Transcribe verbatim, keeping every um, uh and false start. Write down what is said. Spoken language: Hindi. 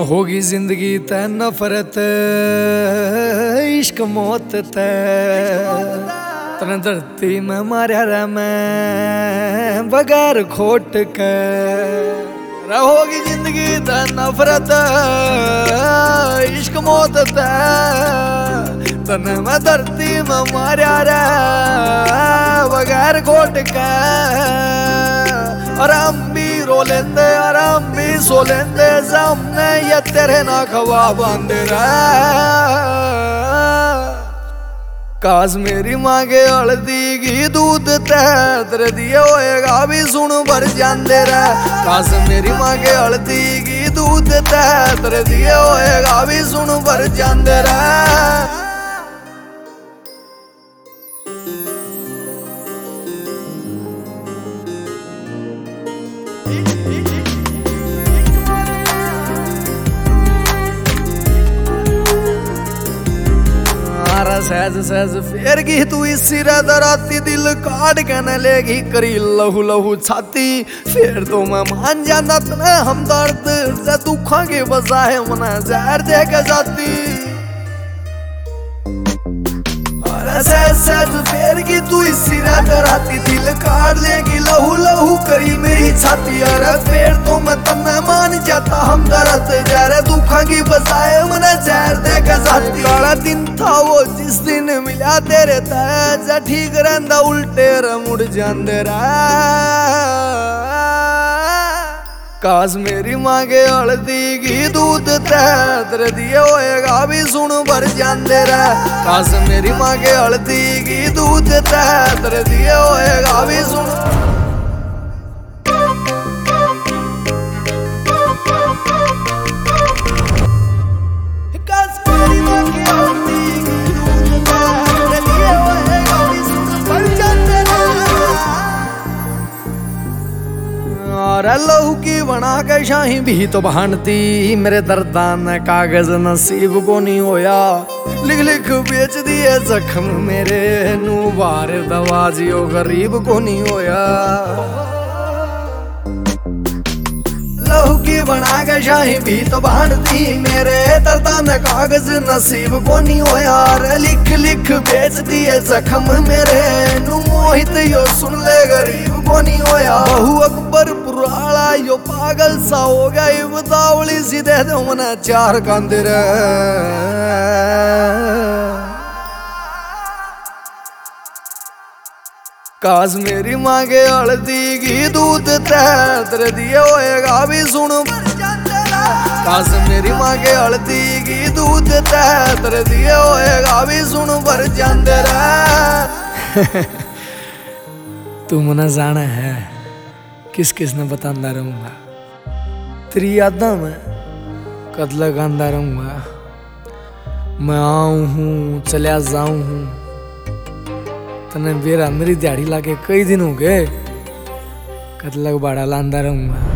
होगी जिंदगी ते नफरत इश्क मौत ते तना धरती में मार्या रे मैं बगैर खोट के। रहोगी जिंदगी ते नफरत इश्क मौत ते तने मैं धरती में मार्या रे बगैर खोट के। और हम भी रो लेंदे और हम भी सो लेंदे सामने ये तेरे ना ख्वाब आंदे काश मेरी माँ के हल्दी की दूध तेरे दिए होएगा भी सुन भर जाते रह। काश मेरी माँ के हल्दी की दूध तेरे दिए होएगा भी सुन भर जाते रह। सहज सहज फेर की तू इसी राती दिल काट के न लेगी करी लहू लहू छाती। फिर तो मैं मान जाना तने हम दर्द से दुखा के बजाय मना जहर दे के जाती। सहज सहज फेर की तू इसी राती दिल काट लेगी लहू लहू करी मेरी छाती। अरे फिर तो मैं तन्ना मान जाता हम दर्द जहर दुखा की बजाय मना जहर दे के जाती। काला दिन था वो जिस दिन मिला तेरे तज ठीक रहंदा उल्टे रे मुड़ जांदे काश मेरी माँ के हल्दी की दूध तेरे दिए होएगा भी सुन भर जाते रह। काश मेरी माँ के हल्दी की दूध तेरे दिए होएगा भी सुन। और लहू की बना के शाही भी तो बहानती मेरे दर्दान कागज नसीब को नहीं होया। लिख लिख बेच दिए जख्म मेरे नू बार दवाजियो गरीब को नहीं होया। लहू की बना के शाही भी तो बहानती मेरे दर्दान कागज नसीब को नहीं होया। लिख लिख बेच दिए जख्म मेरे नू मोहित यो सुन ले गरीब को नहीं होया। बहु अकबर पुराला यो पागल सा हो गया ये बतावली सी दे दो मना चार कांदर। काश मेरी माँ के हल्दी की दूध तेरे दिए होएगा भी सुन। काश मेरी माँ के हल्दी की दूध तेरे दिए होएगा भी सुन भर जाते रह। तू मना जाना है किस किस ने बतांदा रहूंगा तेरी यादा में कद लगांदा रहूंगा। मैं आऊं हूँ चलिया जाऊं हूँ तने बेरा मेरी दिहाड़ी लाके कई दिन हो गए कद लग बाड़ा लांदा रहूंगा।